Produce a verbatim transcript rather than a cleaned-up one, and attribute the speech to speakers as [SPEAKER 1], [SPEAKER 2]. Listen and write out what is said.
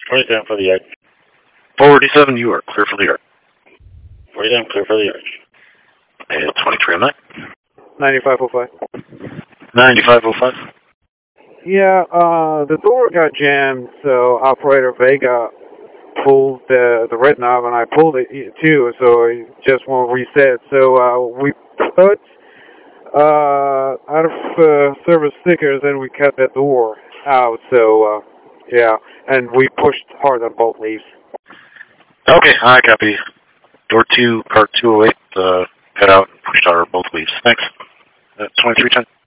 [SPEAKER 1] forty-seven for the yard.
[SPEAKER 2] forty-seven, you are clear for the yard.
[SPEAKER 1] forty-seven, clear for the yard.
[SPEAKER 2] And twenty-three on that.
[SPEAKER 3] ninety-five oh five.
[SPEAKER 2] ninety-five oh five.
[SPEAKER 3] Yeah, uh, the door got jammed, so Operator Vega pulled the the red knob, and I pulled it too, so it just won't reset. So uh, we put uh, out of uh, service stickers, and we cut that door out. So uh, yeah, and we pushed hard on both leaves.
[SPEAKER 2] Okay, I copy. Door two, cart two oh eight, uh, cut out and pushed out both leaves. Thanks. Uh, twenty-three ten.